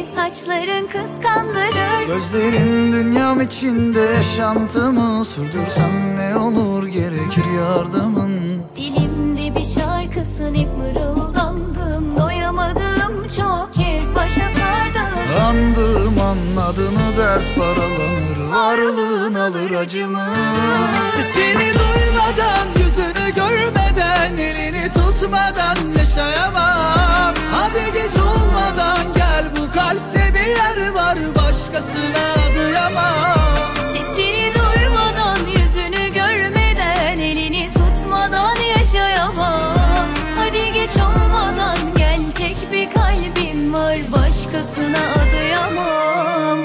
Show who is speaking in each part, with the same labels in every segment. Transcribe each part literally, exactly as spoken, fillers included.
Speaker 1: saçların kıskandırır.
Speaker 2: Gözlerin dünyam içinde yaşantımı sürdürsem ne olur, gerekir yardımın.
Speaker 1: Dilimde bir şarkısın hep mırıldandım, doyamadım çok kez başa sardım.
Speaker 2: Andım anladığını dert paralanır, varlığın alır acımı. Sesini duymadan, yüzünü görmeden, elini tutmadan yaşayamam. Hadi geç olmadan gel, bu kalpte bir yer var, başkasına duyamam.
Speaker 1: Sesini duymadan, yüzünü görmeden, elini tutmadan yaşayamam. Hadi geç olmadan gel, tek bir kalbim var, başkasına adayamam.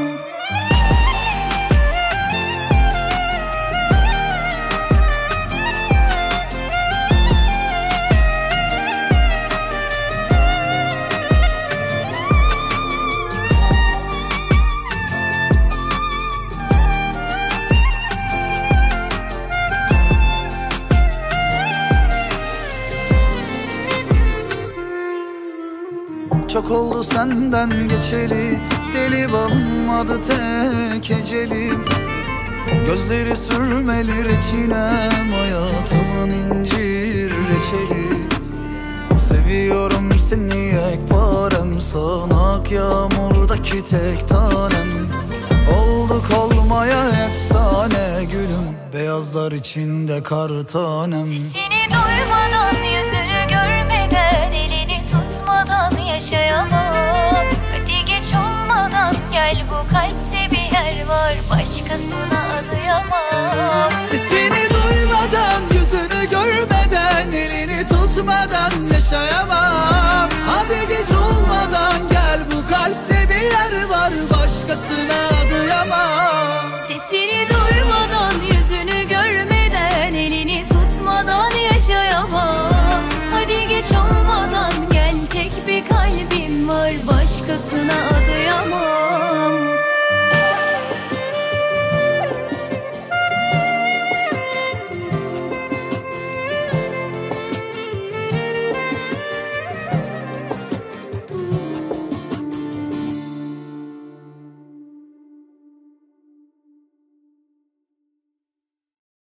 Speaker 2: Çok oldu senden geçeli, deli balım adı tek ecelim. Gözleri sürmeli reçinem, hayatımın incir reçeli. Seviyorum seni yekparem, sağanak yağmurdaki tek tanem. Olduk olmaya efsane gülüm, beyazlar içinde kar tanem.
Speaker 1: Sesini duymadan, yüzünü görmeden, elini tutmadan yaşayamam. Hadi geç olmadan gel, bu kalpte bir yer var, başkasına adayamam.
Speaker 2: Sesini duymadan, yüzünü görmeden, elini tutmadan yaşayamam. Hadi geç